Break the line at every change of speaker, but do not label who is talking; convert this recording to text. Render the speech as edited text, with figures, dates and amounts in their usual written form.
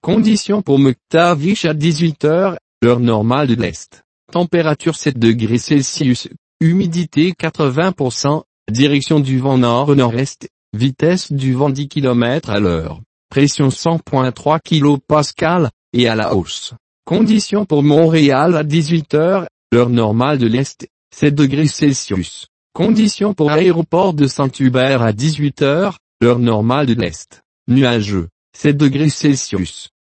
Conditions pour Muktavish à 18 h, heure normale de l'Est. Température 7 degrés Celsius, humidité 80%, direction du vent nord-nord-est, vitesse du vent 10 km à l'heure, pression 100.3 kPa, et à la hausse. Conditions pour Montréal à 18 h, heure normale de l'Est, 7 degrés Celsius. Conditions pour Aéroport de Saint-Hubert à 18 h, heure normale de l'Est, nuageux, 7 degrés Celsius.